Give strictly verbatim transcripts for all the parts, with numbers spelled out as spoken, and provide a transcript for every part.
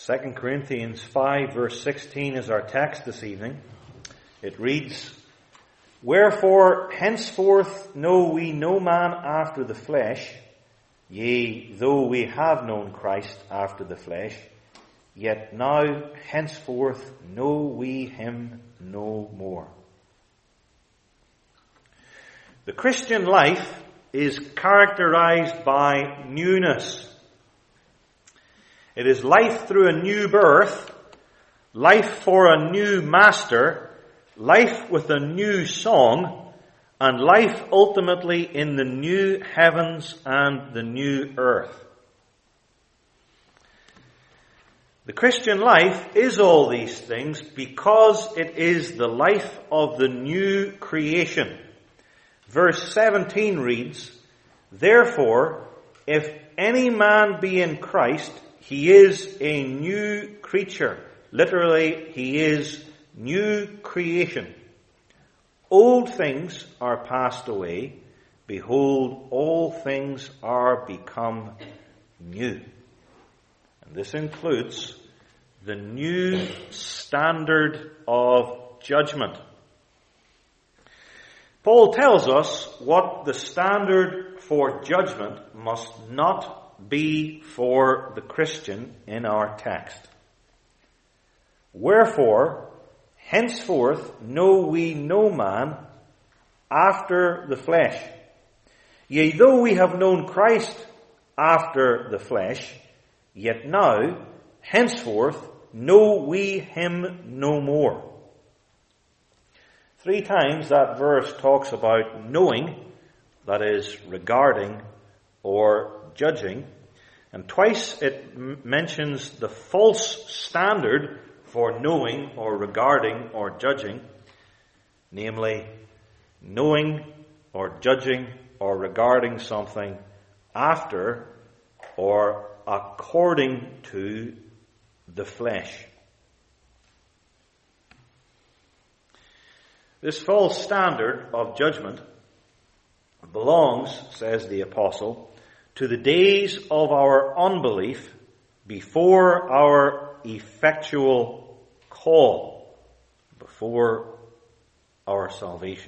Second Corinthians five verse sixteen is our text this evening. It reads, "Wherefore henceforth know we no man after the flesh, yea, though we have known Christ after the flesh, yet now henceforth know we him no more." The Christian life is characterized by newness. It is life through a new birth, life for a new master, life with a new song, and life ultimately in the new heavens and the new earth. The Christian life is all these things because it is the life of the new creation. Verse seventeen reads, "Therefore, if any man be in Christ, he is a new creature." Literally, he is new creation. "Old things are passed away. Behold, all things are become new." And this includes the new standard of judgment. Paul tells us what the standard for judgment must not be for the Christian in our text. "Wherefore, henceforth know we no man after the flesh. Yea, though we have known Christ after the flesh, yet now, henceforth, know we him no more." Three times that verse talks about knowing, that is, regarding or judging, and twice it m- mentions the false standard for knowing or regarding or judging, namely, knowing or judging or regarding something after or according to the flesh. This false standard of judgment belongs, says the apostle, to the days of our unbelief before our effectual call, before our salvation.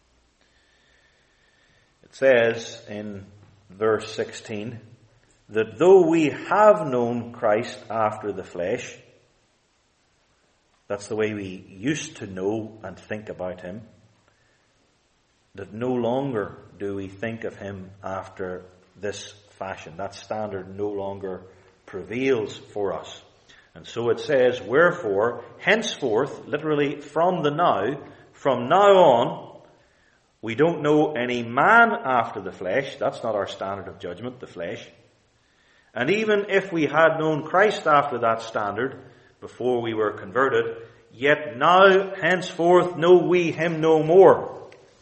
It says in verse sixteen that though we have known Christ after the flesh, that's the way we used to know and think about him, that no longer do we think of him after this fashion. That standard no longer prevails for us. And so it says, "Wherefore, henceforth," literally from the now, from now on, we don't know any man after the flesh. That's not our standard of judgment, the flesh. And even if we had known Christ after that standard, before we were converted, yet now henceforth know we him no more.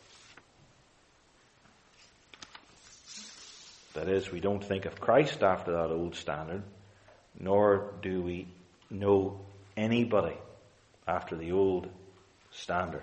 That is, we don't think of Christ after that old standard, nor do we know anybody after the old standard.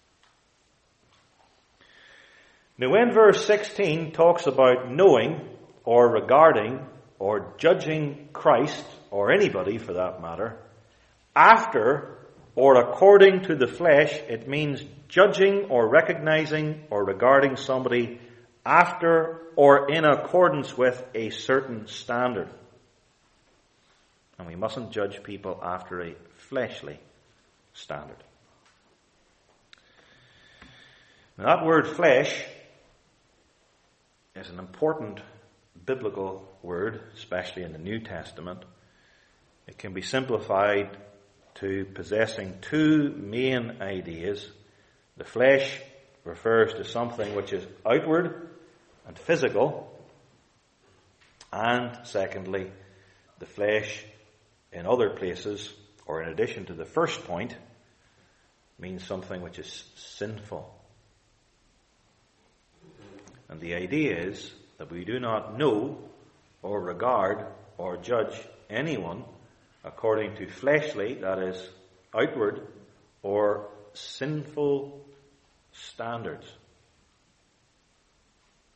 Now when verse sixteen talks about knowing or regarding or judging Christ, or anybody for that matter, after or according to the flesh, it means judging or recognizing or regarding somebody after or in accordance with a certain standard. And we mustn't judge people after a fleshly standard. Now that word flesh is an important biblical word, especially in the New Testament. It can be simplified to possessing two main ideas. The flesh refers to something which is outward and physical. And secondly, the flesh in other places, or in addition to the first point, means something which is sinful. And the idea is that we do not know or regard or judge anyone according to fleshly, that is, outward, or sinful standards.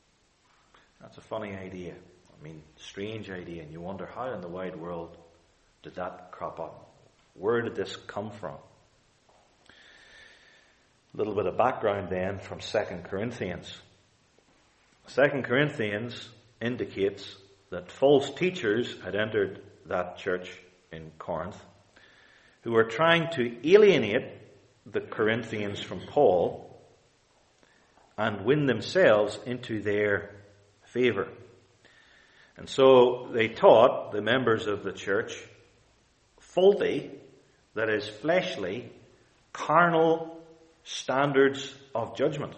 That's a funny idea. I mean, strange idea. And you wonder how in the wide world did that crop up? Where did this come from? A little bit of background then from Second Corinthians. Second Corinthians indicates that false teachers had entered that church in Corinth who were trying to alienate the Corinthians from Paul and win themselves into their favor. And so they taught the members of the church faulty, that is fleshly, carnal standards of judgment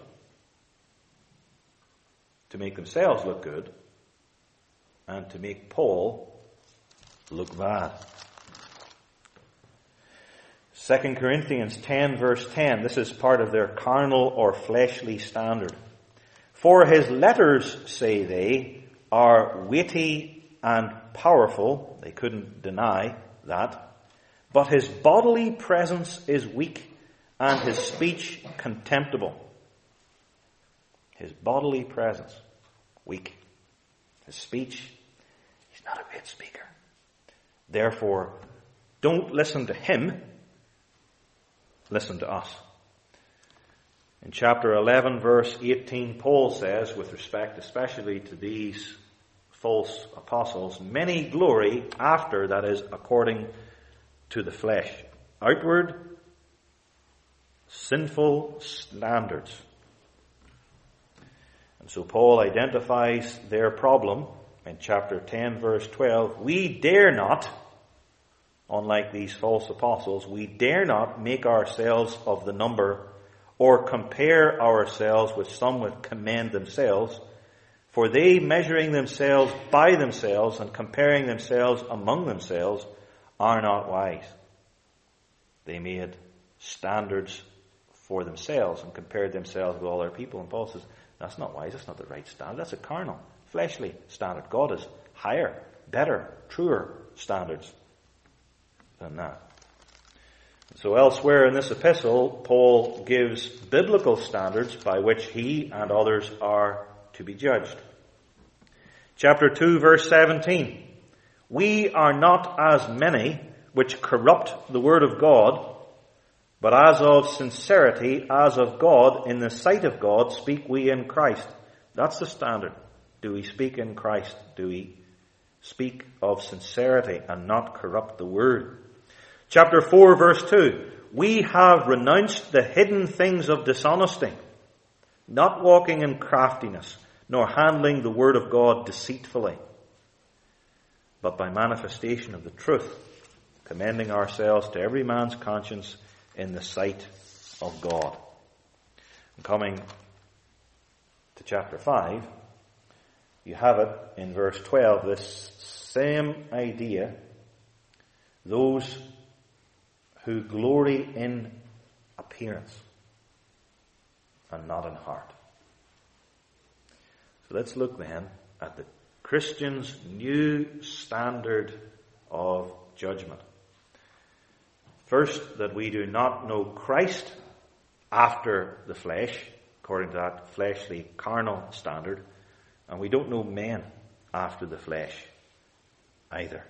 to make themselves look good and to make Paul look bad. Second Corinthians ten verse ten, this is part of their carnal or fleshly standard. For his letters, say they, are weighty and powerful. They couldn't deny that. But his bodily presence is weak and his speech contemptible. His bodily presence, weak. His speech, he's not a great speaker. Therefore, don't listen to him. Listen to us. In chapter eleven, verse eighteen, Paul says, with respect especially to these false apostles, many glory after, that is, according to the flesh. Outward, sinful standards. And so Paul identifies their problem in chapter ten, verse twelve. We dare not, unlike these false apostles, we dare not make ourselves of the number or compare ourselves with some which commend themselves. For they, measuring themselves by themselves and comparing themselves among themselves, are not wise. They made standards for themselves and compared themselves with all their people. And Paul says, that's not wise, that's not the right standard. That's a carnal, fleshly standard. God has higher, better, truer standards than that. So elsewhere in this epistle, Paul gives biblical standards by which he and others are to be judged. Chapter two, verse seventeen. We are not as many which corrupt the word of God, but as of sincerity, as of God, in the sight of God, speak we in Christ. That's the standard. Do we speak in Christ? Do we speak of sincerity and not corrupt the word? Chapter four, verse two. We have renounced the hidden things of dishonesty, not walking in craftiness, nor handling the word of God deceitfully, but by manifestation of the truth, commending ourselves to every man's conscience in the sight of God. And coming to chapter five, you have it in verse twelve, this same idea. Those who glory in appearance and not in heart. So let's look then at the Christian's new standard of judgment. First, that we do not know Christ after the flesh, according to that fleshly, carnal standard, and we don't know men after the flesh either.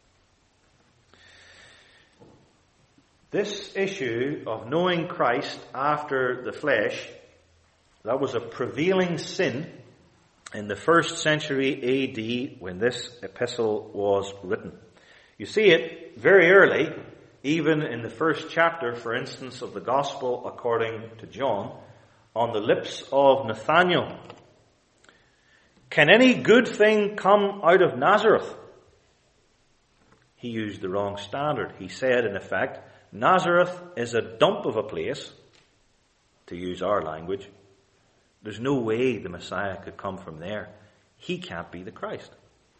This issue of knowing Christ after the flesh, that was a prevailing sin in the first century A D when this epistle was written. You see it very early, even in the first chapter, for instance, of the Gospel according to John, on the lips of Nathanael. Can any good thing come out of Nazareth? He used the wrong standard. He said, in effect, Nazareth is a dump of a place, to use our language. There's no way the Messiah could come from there. He can't be the Christ.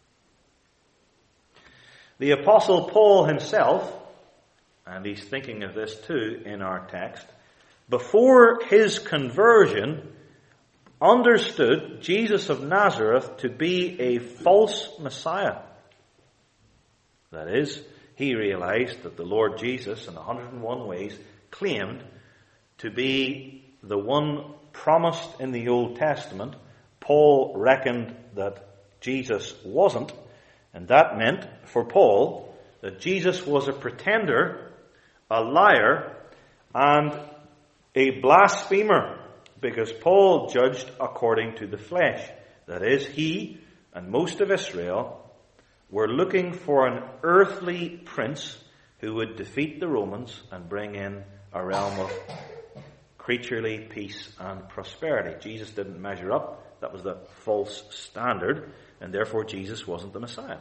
The Apostle Paul himself, and he's thinking of this too in our text, before his conversion, understood Jesus of Nazareth to be a false Messiah. That is, he realized that the Lord Jesus, in one hundred and one ways, claimed to be the one promised in the Old Testament. Paul reckoned that Jesus wasn't, and that meant for Paul that Jesus was a pretender, a liar, and a blasphemer, because Paul judged according to the flesh. That is, he and most of Israel were looking for an earthly prince who would defeat the Romans and bring in a realm of creaturely peace and prosperity. Jesus didn't measure up. That was the false standard, and therefore Jesus wasn't the Messiah.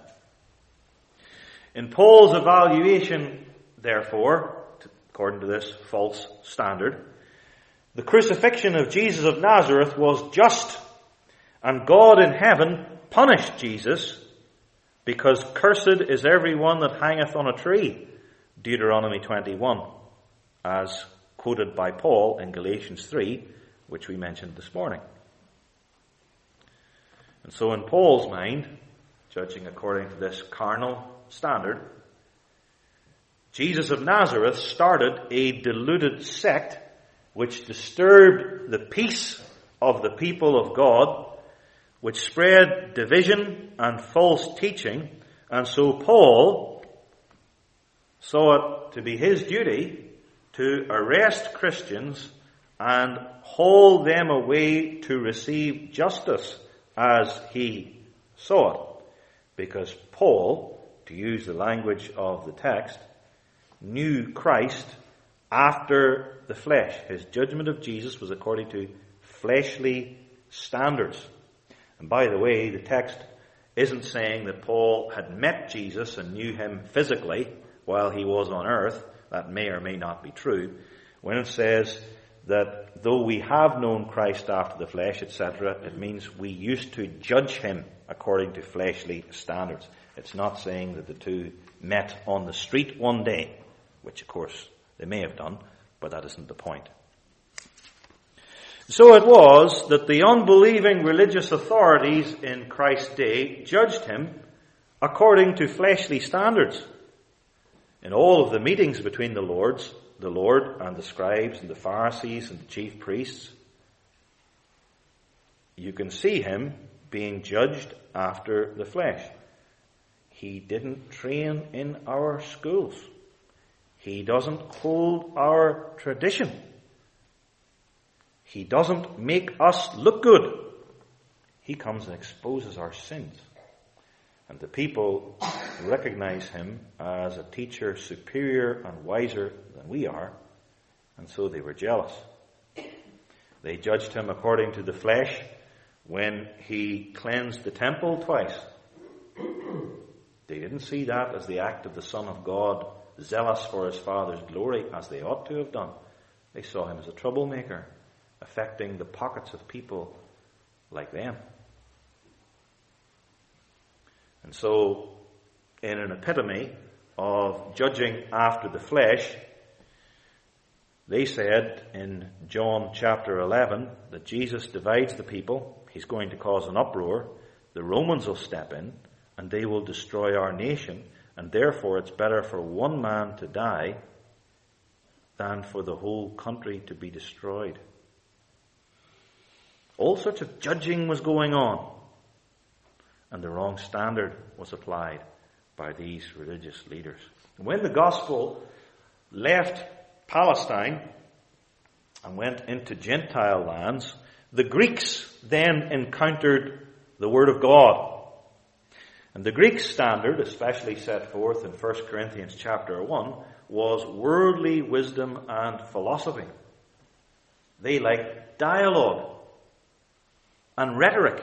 In Paul's evaluation, therefore, according to this false standard, the crucifixion of Jesus of Nazareth was just, and God in heaven punished Jesus, because cursed is every one that hangeth on a tree, Deuteronomy twenty-one, as quoted by Paul in Galatians three, which we mentioned this morning. And so in Paul's mind, judging according to this carnal standard, Jesus of Nazareth started a deluded sect which disturbed the peace of the people of God, which spread division and false teaching. And so Paul saw it to be his duty to arrest Christians and haul them away to receive justice as he saw it. Because Paul, to use the language of the text, knew Christ after the flesh. His judgment of Jesus was according to fleshly standards. And by the way, the text isn't saying that Paul had met Jesus and knew him physically while he was on earth. That may or may not be true. When it says that though we have known Christ after the flesh, et cetera, it means we used to judge him according to fleshly standards. It's not saying that the two met on the street one day, which of course they may have done, but that isn't the point. So it was that the unbelieving religious authorities in Christ's day judged him according to fleshly standards. In all of the meetings between the Lords, the Lord and the scribes and the Pharisees and the chief priests, you can see him being judged after the flesh. He didn't train in our schools. He doesn't hold our tradition. He doesn't make us look good. He comes and exposes our sins. And the people recognize him as a teacher superior and wiser than we are, and so they were jealous. They judged him according to the flesh when he cleansed the temple twice. They didn't see that as the act of the Son of God, zealous for his Father's glory, as they ought to have done. They saw him as a troublemaker, affecting the pockets of people like them. And so, in an epitome of judging after the flesh, they said in John chapter eleven that Jesus divides the people. He's going to cause an uproar. The Romans will step in and they will destroy our nation, and therefore it's better for one man to die than for the whole country to be destroyed. All sorts of judging was going on, and the wrong standard was applied by these religious leaders. When the gospel left Palestine and went into Gentile lands, the Greeks then encountered the Word of God. And the Greek standard, especially set forth in First Corinthians chapter one, was worldly wisdom and philosophy. They liked dialogue and rhetoric.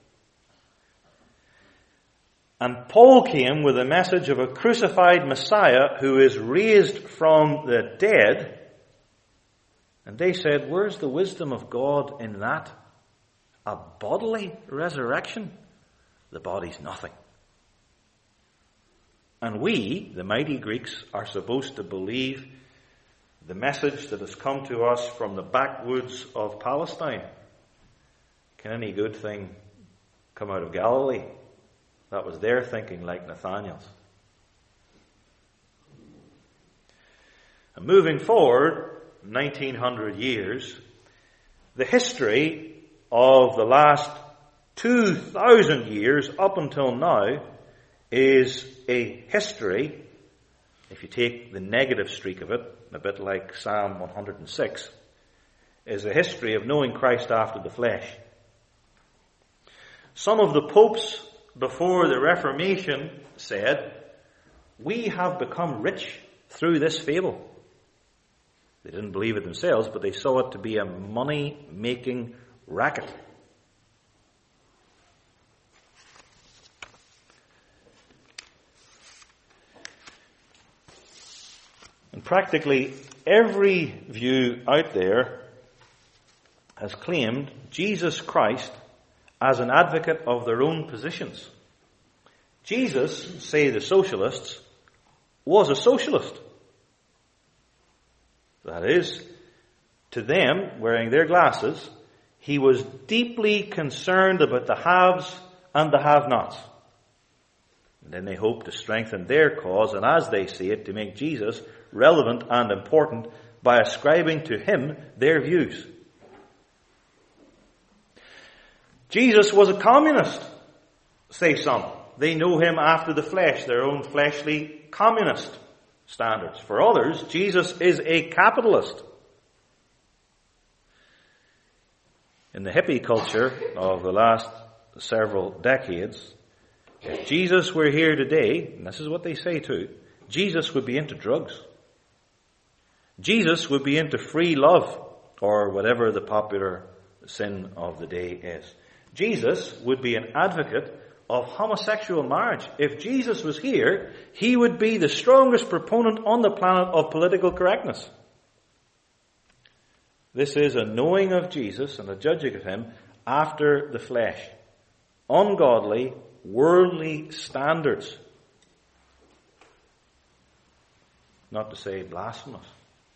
And Paul came with a message of a crucified Messiah who is raised from the dead. And they said, where's the wisdom of God in that? A bodily resurrection? The body's nothing. And we, the mighty Greeks, are supposed to believe the message that has come to us from the backwoods of Palestine. Can any good thing come out of Galilee? That was their thinking, like Nathanael's. And moving forward, nineteen hundred years, the history of the last two thousand years up until now is a history if you take the negative streak of it, a bit like Psalm one hundred six, is a history of knowing Christ after the flesh. Some of the popes before the Reformation said, we have become rich through this fable. They didn't believe it themselves, but they saw it to be a money-making racket. And practically every view out there has claimed Jesus Christ as an advocate of their own positions. Jesus, say the socialists, was a socialist. That is, to them, wearing their glasses, he was deeply concerned about the haves and the have-nots. And then they hope to strengthen their cause, and as they see it, to make Jesus relevant and important by ascribing to him their views. Jesus was a communist, say some. They know him after the flesh, their own fleshly communist standards. For others, Jesus is a capitalist. In the hippie culture of the last several decades, if Jesus were here today, and this is what they say too, Jesus would be into drugs. Jesus would be into free love, or whatever the popular sin of the day is. Jesus would be an advocate of homosexual marriage. If Jesus was here, he would be the strongest proponent on the planet of political correctness. This is a knowing of Jesus and a judging of him after the flesh. Ungodly, worldly standards. Not to say blasphemous.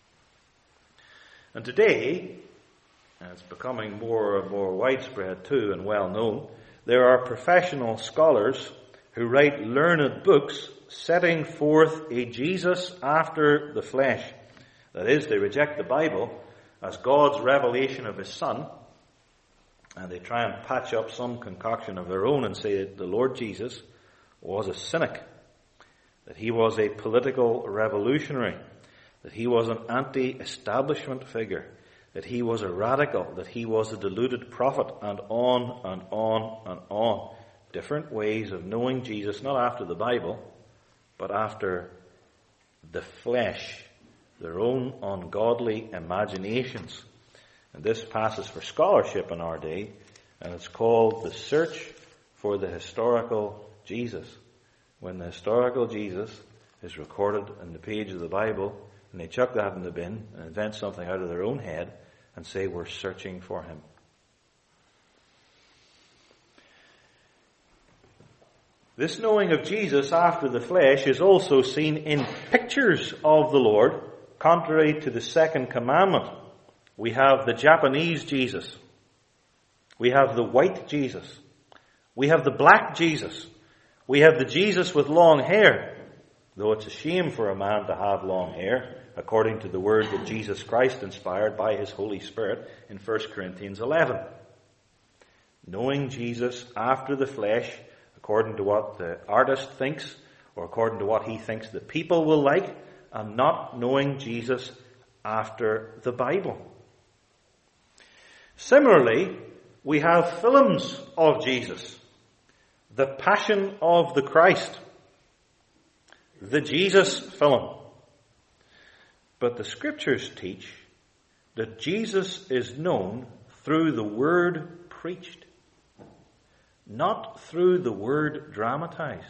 And today, and it's becoming more and more widespread too and well known, there are professional scholars who write learned books setting forth a Jesus after the flesh. That is, they reject the Bible as God's revelation of his Son, and they try and patch up some concoction of their own and say that the Lord Jesus was a cynic, that he was a political revolutionary, that he was an anti-establishment figure, that he was a radical, that he was a deluded prophet, and on and on and on. Different ways of knowing Jesus, not after the Bible, but after the flesh, their own ungodly imaginations. And this passes for scholarship in our day, and it's called The Search for the Historical Jesus. When the historical Jesus is recorded in the page of the Bible, and they chuck that in the bin and invent something out of their own head and say we're searching for him. This knowing of Jesus after the flesh is also seen in pictures of the Lord, contrary to the second commandment. We have the Japanese Jesus. We have the white Jesus. We have the black Jesus. We have the Jesus with long hair. Though it's a shame for a man to have long hair, according to the word that Jesus Christ inspired by his Holy Spirit in First Corinthians eleven. Knowing Jesus after the flesh, according to what the artist thinks, or according to what he thinks the people will like, and not knowing Jesus after the Bible. Similarly, we have films of Jesus. The Passion of the Christ. The Jesus film. But the scriptures teach that Jesus is known through the word preached, not through the word dramatized.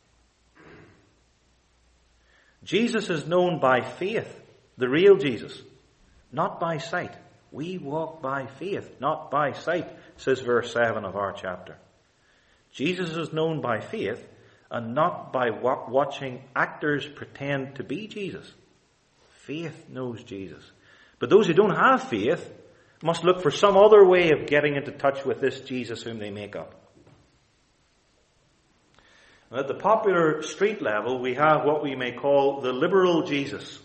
Jesus is known by faith, the real Jesus, not by sight. We walk by faith, not by sight, says verse seven of our chapter. Jesus is known by faith and not by wa- watching actors pretend to be Jesus. Faith knows Jesus. But those who don't have faith must look for some other way of getting into touch with this Jesus whom they make up. And at the popular street level, we have what we may call the liberal Jesus.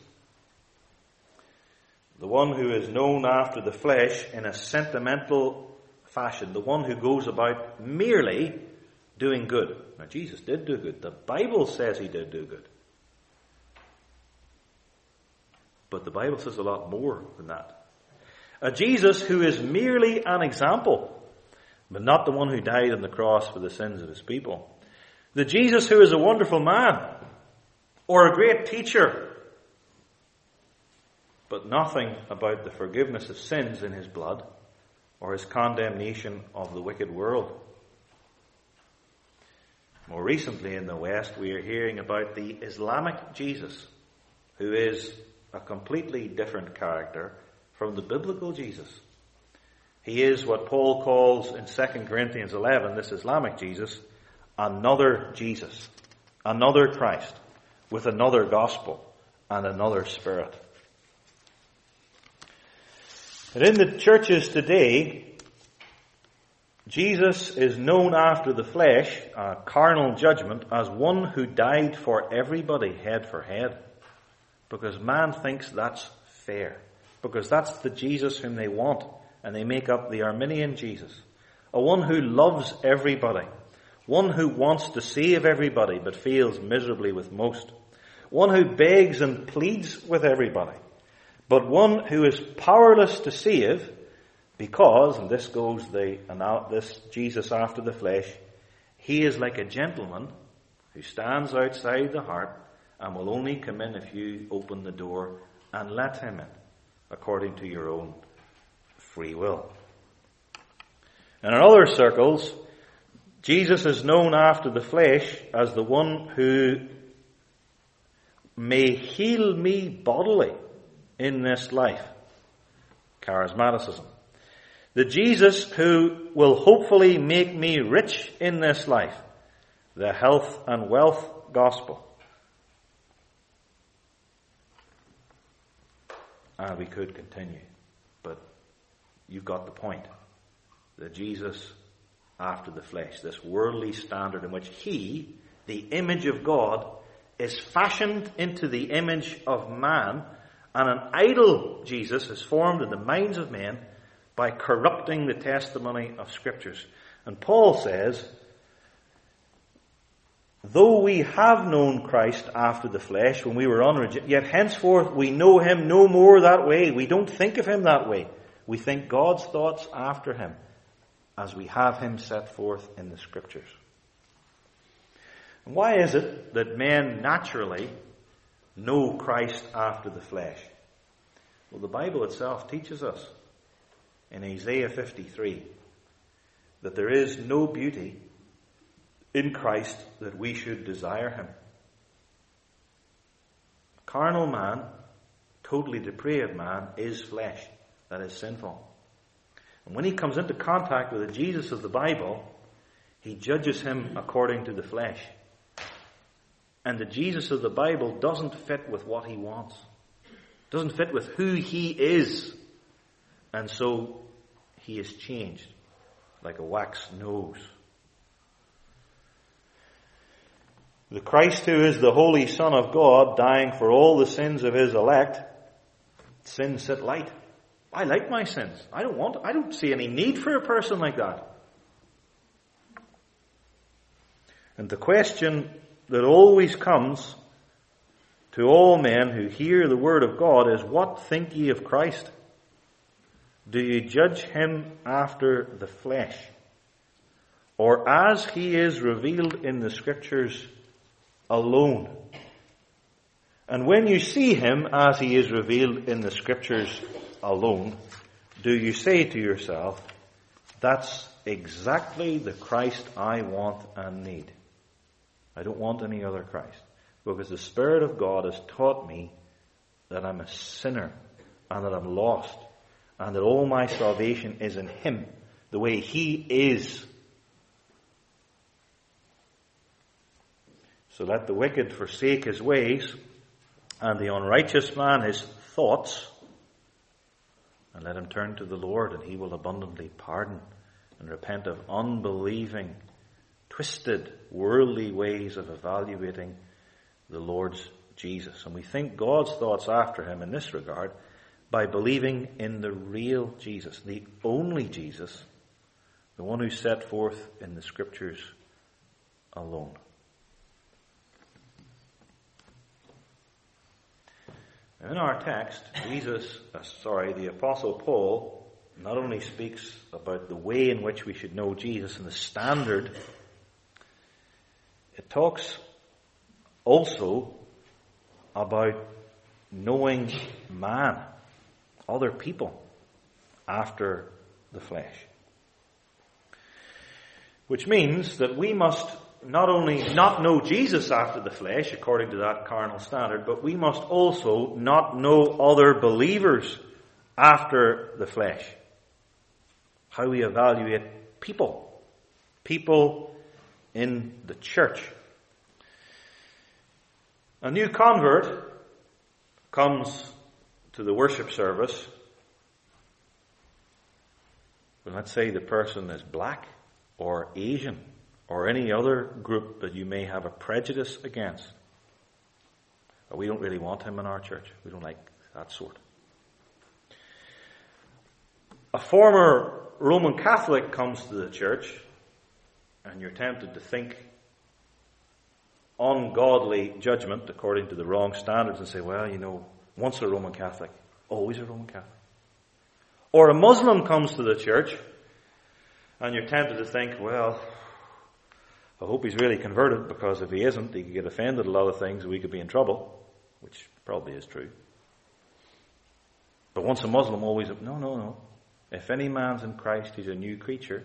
The one who is known after the flesh in a sentimental fashion. The one who goes about merely doing good. Now, Jesus did do good. The Bible says he did do good. But the Bible says a lot more than that. A Jesus who is merely an example, but not the one who died on the cross for the sins of his people. The Jesus who is a wonderful man, or a great teacher, but nothing about the forgiveness of sins in his blood, or his condemnation of the wicked world. More recently in the West, we are hearing about the Islamic Jesus, who is a completely different character from the biblical Jesus. He is what Paul calls in Second Corinthians eleven, this Islamic Jesus, another Jesus, another Christ, with another gospel and another spirit. And in the churches today, Jesus is known after the flesh, a carnal judgment, as one who died for everybody head for head. Because man thinks that's fair. Because that's the Jesus whom they want. And they make up the Arminian Jesus. A one who loves everybody. One who wants to save everybody but fails miserably with most. One who begs and pleads with everybody. But one who is powerless to save because, and this goes the, this Jesus after the flesh, he is like a gentleman who stands outside the heart and will only come in if you open the door and let him in, according to your own free will. And in other circles, Jesus is known after the flesh as the one who may heal me bodily in this life. Charismaticism. The Jesus who will hopefully make me rich in this life. The health and wealth gospel. And we could continue, but you've got the point. The Jesus after the flesh, this worldly standard in which he, the image of God, is fashioned into the image of man, and an idol Jesus is formed in the minds of men by corrupting the testimony of Scriptures. And Paul says, though we have known Christ after the flesh when we were unregenerate, yet henceforth we know him no more that way. We don't think of him that way. We think God's thoughts after him as we have him set forth in the Scriptures. And why is it that men naturally know Christ after the flesh? Well, the Bible itself teaches us in Isaiah fifty-three that there is no beauty in Christ that we should desire him. Carnal man, totally depraved man, is flesh. That is sinful. And when he comes into contact with the Jesus of the Bible, he judges him according to the flesh. And the Jesus of the Bible doesn't fit with what he wants. Doesn't fit with who he is. And so he is changed like a wax nose. The Christ who is the Holy Son of God, dying for all the sins of his elect, sins sit light. I like my sins. I don't want, I don't see any need for a person like that. And the question that always comes to all men who hear the word of God is, what think ye of Christ? Do you judge him after the flesh, or as he is revealed in the Scriptures alone? And when you see him as he is revealed in the Scriptures alone, do you say to yourself, that's exactly the Christ I want and need. I don't want any other Christ. Because the Spirit of God has taught me that I'm a sinner and that I'm lost and that all my salvation is in him, the way he is. So let the wicked forsake his ways and the unrighteous man his thoughts, and let him turn to the Lord, and he will abundantly pardon, and repent of unbelieving, twisted, worldly ways of evaluating the Lord's Jesus. And we think God's thoughts after him in this regard by believing in the real Jesus, the only Jesus, the one who set forth in the Scriptures alone. In our text, Jesus, uh, sorry, the Apostle Paul not only speaks about the way in which we should know Jesus and the standard, it talks also about knowing man, other people, after the flesh. Which means that we must not only not know Jesus after the flesh, according to that carnal standard, but we must also not know other believers after the flesh. How we evaluate people. People in the church. A new convert comes to the worship service. Well, let's say the person is black or Asian or any other group that you may have a prejudice against. But we don't really want him in our church. We don't like that sort. A former Roman Catholic comes to the church, and you're tempted to think ungodly judgment according to the wrong standards and say, well, you know, once a Roman Catholic, always a Roman Catholic. Or a Muslim comes to the church, and you're tempted to think, well, I hope he's really converted, because if he isn't, he could get offended at a lot of things and we could be in trouble, which probably is true. But once a Muslim, always a... No, no, no. If any man's in Christ, he's a new creature.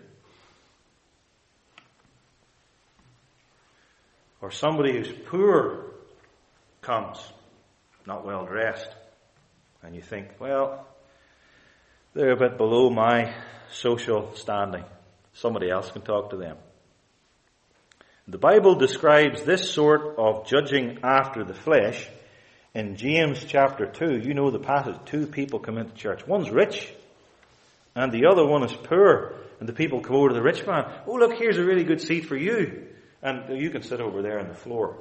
Or somebody who's poor comes, not well dressed, and you think, well, they're a bit below my social standing. Somebody else can talk to them. The Bible describes this sort of judging after the flesh in James chapter two. You know the passage. Two people come into church. One's rich and the other one is poor. And the people come over to the rich man. Oh, look, here's a really good seat for you. And you can sit over there on the floor.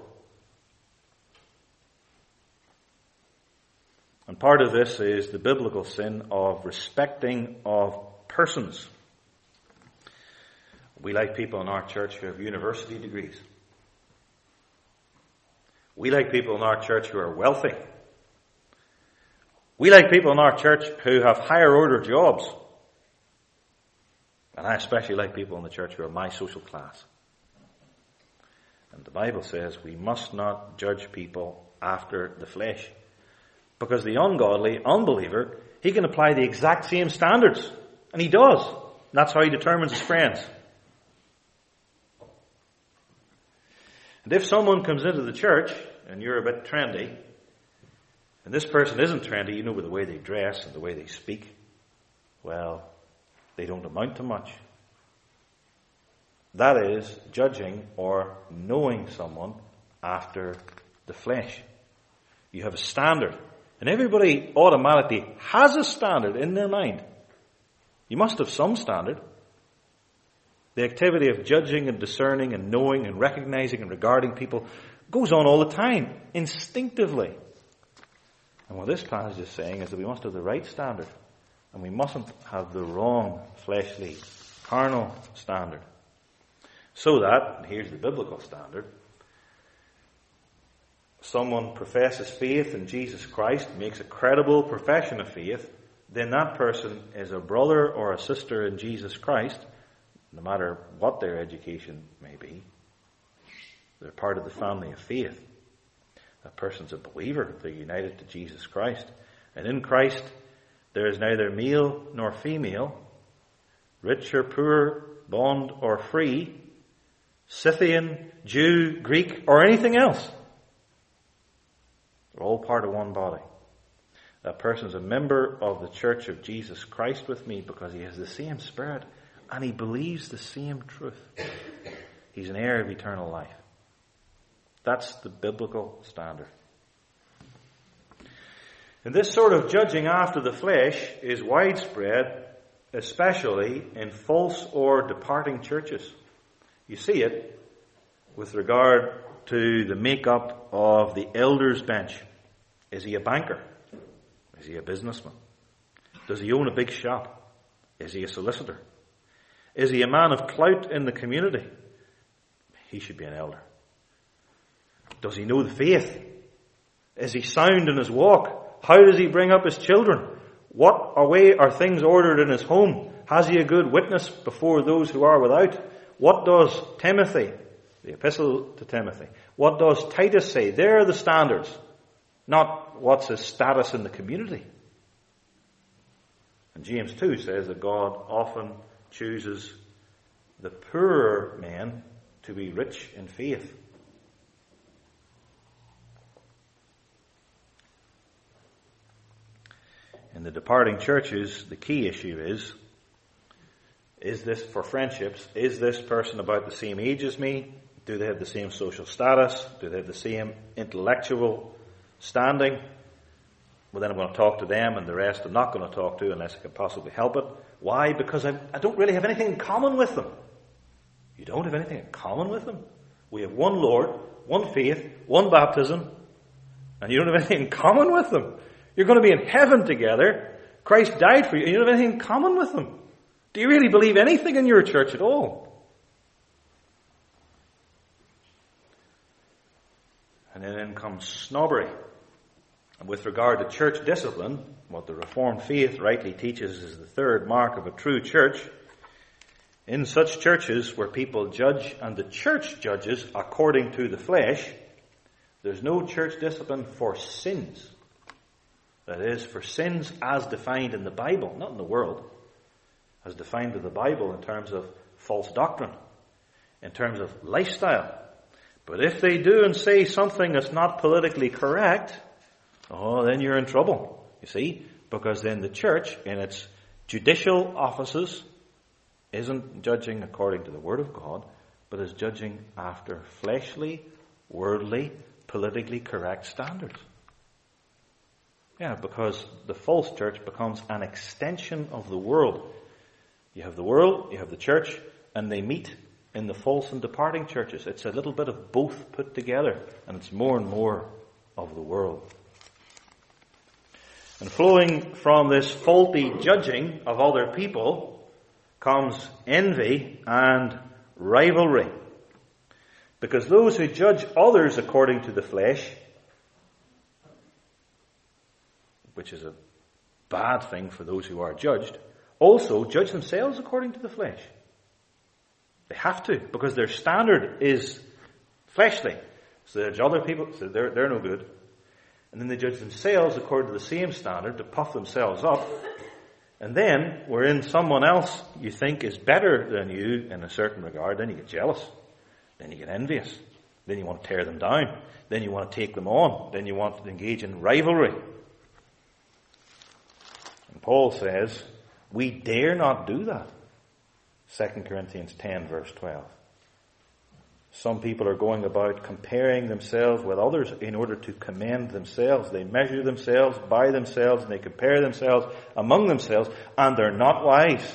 And part of this is the biblical sin of respecting of persons. We like people in our church who have university degrees. We like people in our church who are wealthy. We like people in our church who have higher order jobs. And I especially like people in the church who are my social class. And the Bible says we must not judge people after the flesh. Because the ungodly, unbeliever, he can apply the exact same standards. And he does. And that's how he determines his friends. And if someone comes into the church and you're a bit trendy, and this person isn't trendy, you know, with the way they dress and the way they speak, well, they don't amount to much. That is judging or knowing someone after the flesh. You have a standard. And everybody automatically has a standard in their mind. You must have some standard. The activity of judging and discerning and knowing and recognizing and regarding people goes on all the time, instinctively. And what this passage is saying is that we must have the right standard. And we mustn't have the wrong fleshly, carnal standard. So that, and here's the biblical standard, someone professes faith in Jesus Christ, makes a credible profession of faith, then that person is a brother or a sister in Jesus Christ, no matter what their education may be. They're part of the family of faith. That person's a believer. They're united to Jesus Christ. And in Christ, there is neither male nor female, rich or poor, bond or free, Scythian, Jew, Greek, or anything else. They're all part of one body. That person is a member of the church of Jesus Christ with me because he has the same spirit and he believes the same truth. He's an heir of eternal life. That's the biblical standard. And this sort of judging after the flesh is widespread, especially in false or departing churches. You see it with regard to the makeup of the elders' bench. Is he a banker? Is he a businessman? Does he own a big shop? Is he a solicitor? Is he a man of clout in the community? He should be an elder. Does he know the faith? Is he sound in his walk? How does he bring up his children? What way are things ordered in his home? Has he a good witness before those who are without? What does Timothy, the epistle to Timothy, what does Titus say? There are the standards, not what's his status in the community. And James two says that God often chooses the poorer men to be rich in faith. In the departing churches, the key issue is, is this for friendships? Is this person about the same age as me? Do they have the same social status? Do they have the same intellectual standing? Well, then I'm going to talk to them, and the rest I'm not going to talk to unless I can possibly help it. Why? Because I, I don't really have anything in common with them. You don't have anything in common with them? We have one Lord, one faith, one baptism, and you don't have anything in common with them. You're going to be in heaven together. Christ died for you, and you don't have anything in common with them. Do you really believe anything in your church at all? And then in comes snobbery. And with regard to church discipline, what the Reformed faith rightly teaches is the third mark of a true church. In such churches where people judge and the church judges according to the flesh, there's no church discipline for sins. That is, for sins as defined in the Bible, not in the world, as defined in the Bible in terms of false doctrine, in terms of lifestyle. But if they do and say something that's not politically correct, oh, then you're in trouble, you see, because then the church in its judicial offices isn't judging according to the Word of God, but is judging after fleshly, worldly, politically correct standards. Yeah, because the false church becomes an extension of the world. You have the world, you have the church, and they meet in the false and departing churches. It's a little bit of both put together, and it's more and more of the world. And flowing from this faulty judging of other people comes envy and rivalry. Because those who judge others according to the flesh, which is a bad thing for those who are judged, also judge themselves according to the flesh. They have to, because their standard is fleshly. So they judge other people, so they're, they're no good. And then they judge themselves according to the same standard to puff themselves up. And then, wherein someone else you think is better than you in a certain regard, then you get jealous. Then you get envious. Then you want to tear them down. Then you want to take them on. Then you want to engage in rivalry. And Paul says, we dare not do that. Second Corinthians ten, verse twelve. Some people are going about comparing themselves with others in order to commend themselves. They measure themselves by themselves, and they compare themselves among themselves, and they're not wise.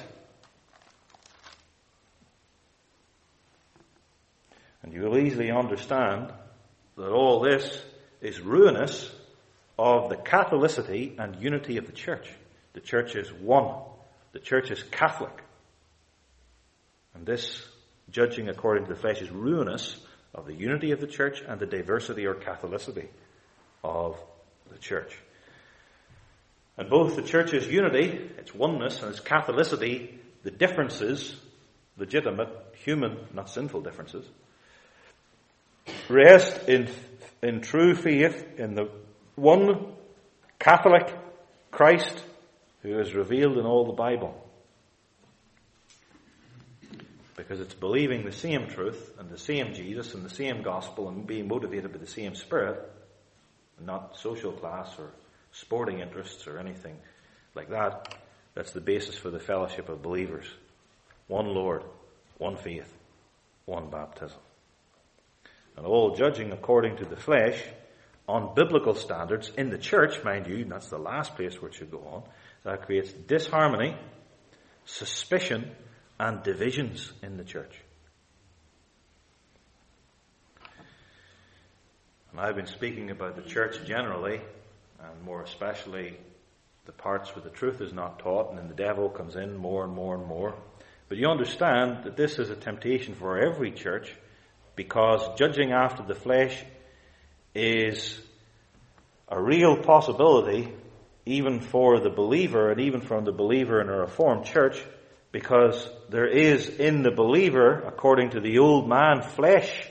And you will easily understand that all this is ruinous of the Catholicity and unity of the church. The church is one. The church is Catholic. And this judging according to the flesh is ruinous of the unity of the church and the diversity or Catholicity of the church. And both the church's unity, its oneness, and its Catholicity, the differences, legitimate, human, not sinful differences, rest in, in true faith in the one Catholic Christ who is revealed in all the Bible. Because it's believing the same truth and the same Jesus and the same gospel and being motivated by the same Spirit, and not social class or sporting interests or anything like that. That's the basis for the fellowship of believers. One Lord, one faith, one baptism. And all judging according to the flesh on biblical standards in the church, mind you, and that's the last place where it should go on, that creates disharmony, suspicion, and divisions in the church. And I've been speaking about the church generally, and more especially the parts where the truth is not taught, and then the devil comes in more and more and more. But you understand that this is a temptation for every church, because judging after the flesh is a real possibility even for the believer and even from the believer in a Reformed church, because there is in the believer, according to the old man, flesh.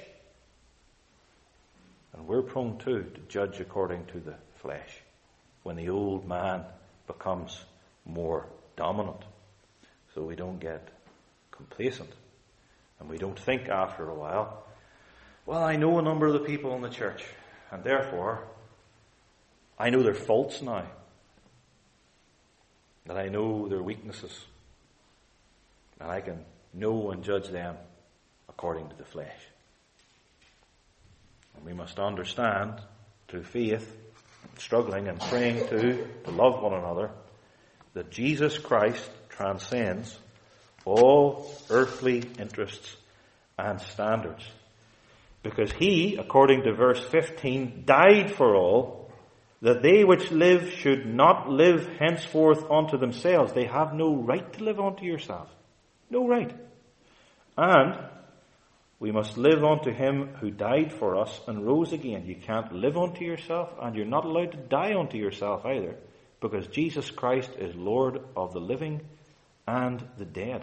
And we're prone too to judge according to the flesh when the old man becomes more dominant. So we don't get complacent. And we don't think after a while, well, I know a number of the people in the church, and therefore I know their faults now. That I know their weaknesses. And I can know and judge them according to the flesh. And we must understand, through faith, struggling and praying to, to love one another, that Jesus Christ transcends all earthly interests and standards. Because he, according to verse fifteen, died for all, that they which live should not live henceforth unto themselves. They have no right to live unto yourself. No right. And we must live unto him who died for us and rose again. You can't live unto yourself, and you're not allowed to die unto yourself either, because Jesus Christ is Lord of the living and the dead.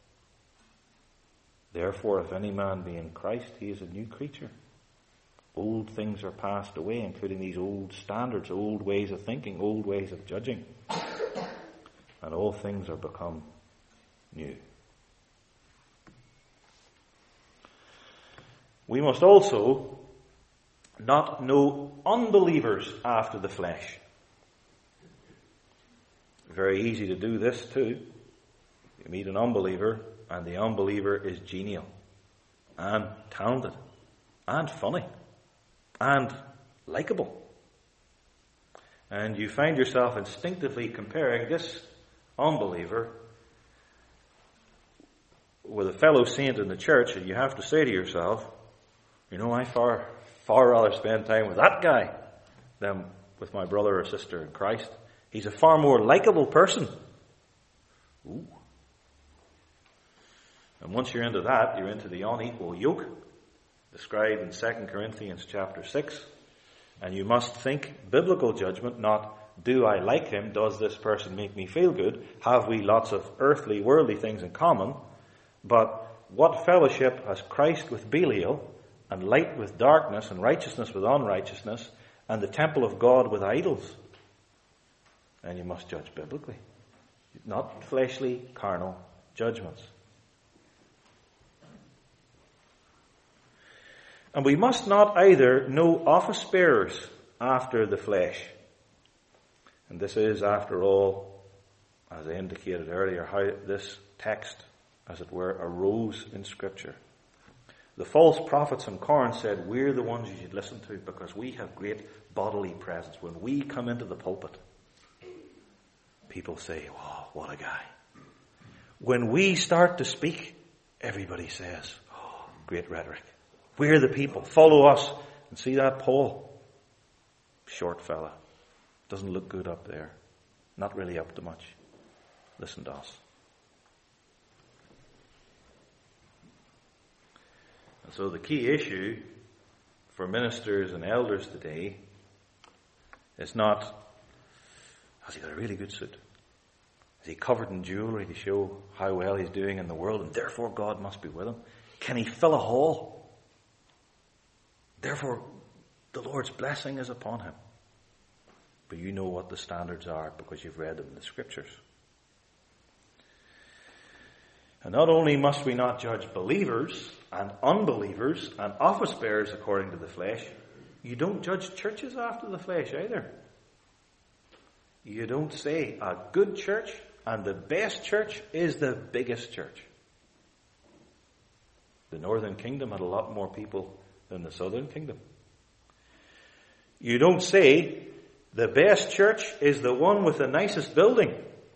Therefore, if any man be in Christ, he is a new creature. Old things are passed away, including these old standards, old ways of thinking, old ways of judging. And all things are become new. We must also not know unbelievers after the flesh. Very easy to do this too. You meet an unbeliever, and the unbeliever is genial and talented and funny and likable. And you find yourself instinctively comparing this unbeliever with a fellow saint in the church, and you have to say to yourself, you know, I far, far rather spend time with that guy than with my brother or sister in Christ. He's a far more likable person. Ooh. And once you're into that, you're into the unequal yoke described in Second Corinthians chapter six. And you must think biblical judgment, not do I like him? Does this person make me feel good? Have we lots of earthly, worldly things in common? But what fellowship has Christ with Belial, and light with darkness, and righteousness with unrighteousness, and the temple of God with idols? And you must judge biblically, not fleshly, carnal judgments. And we must not either know office bearers after the flesh. And this is, after all, as I indicated earlier, how this text, as it were, arose in Scripture. The false prophets in Corinth said, we're the ones you should listen to because we have great bodily presence. When we come into the pulpit, people say, oh, what a guy. When we start to speak, everybody says, oh, great rhetoric. We're the people. Follow us. And see that Paul? Short fella. Doesn't look good up there. Not really up to much. Listen to us. And so the key issue for ministers and elders today is not, has he got a really good suit? Is he covered in jewelry to show how well he's doing in the world and therefore God must be with him? Can he fill a hall? Therefore, the Lord's blessing is upon him. But you know what the standards are because you've read them in the Scriptures. And not only must we not judge believers and unbelievers and office bearers according to the flesh, you don't judge churches after the flesh either. You don't say a good church and the best church is the biggest church. The Northern Kingdom had a lot more people than the Southern Kingdom. You don't say the best church is the one with the nicest building.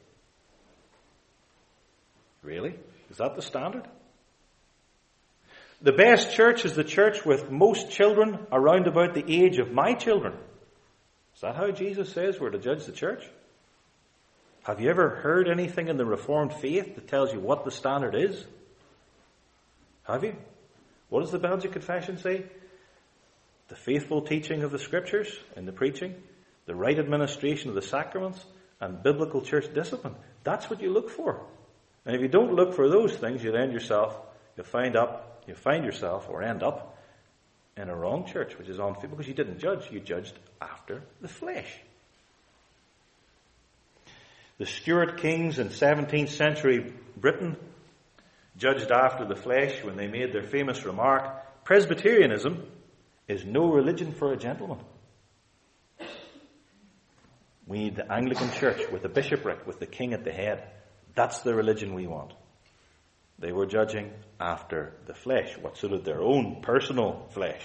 Really? Is that the standard? The best church is the church with most children around about the age of my children. Is that how Jesus says we're to judge the church? Have you ever heard anything in the Reformed faith that tells you what the standard is? Have you? What does the Belgian Confession say? The faithful teaching of the Scriptures in the preaching. the right administration of the sacraments, and biblical church discipline. That's what you look for. And if you don't look for those things, you'll end yourself, you'll find up, you'll find yourself or end up in a wrong church, which is unfair, because you didn't judge, you judged after the flesh. The Stuart kings in seventeenth century Britain judged after the flesh when they made their famous remark, Presbyterianism is no religion for a gentleman. We need the Anglican Church with the bishopric, with the king at the head. That's the religion we want. They were judging after the flesh, what suited their own personal flesh.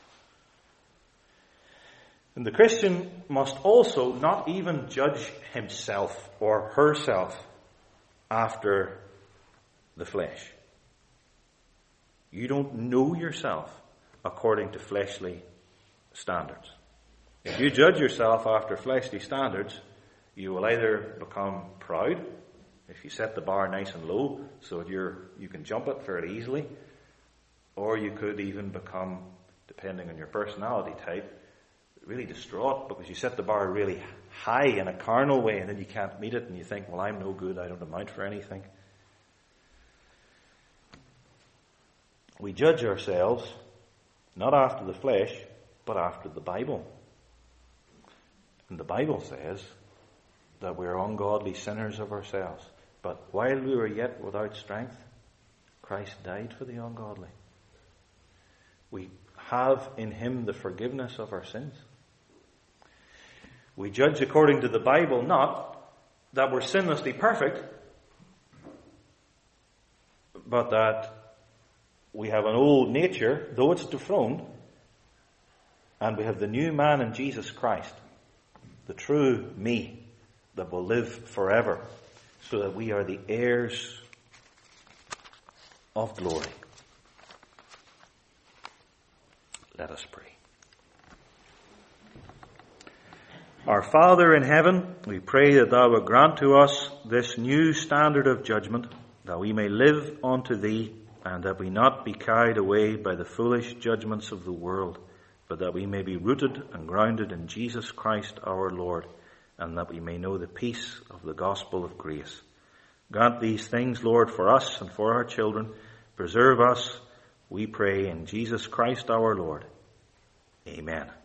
And the Christian must also not even judge himself or herself after the flesh. You don't know yourself according to fleshly standards. If you judge yourself after fleshly standards, you will either become proud, if you set the bar nice and low so that you're, you can jump it fairly easily, or you could even become, depending on your personality type, really distraught because you set the bar really high in a carnal way and then you can't meet it and you think, well, I'm no good, I don't amount for anything. We judge ourselves not after the flesh, but after the Bible. And the Bible says that we are ungodly sinners of ourselves. But while we were yet without strength, Christ died for the ungodly. We have in him the forgiveness of our sins. We judge according to the Bible, not that we're sinlessly perfect, but that we have an old nature, though it's dethroned, and we have the new man in Jesus Christ, the true me that will live forever, so that we are the heirs of glory. Let us pray. Our Father in heaven, we pray that thou wilt grant to us this new standard of judgment, that we may live unto thee, and that we not be carried away by the foolish judgments of the world, but that we may be rooted and grounded in Jesus Christ our Lord, and that we may know the peace of the gospel of grace. Grant these things, Lord, for us and for our children. Preserve us, we pray, in Jesus Christ our Lord. Amen.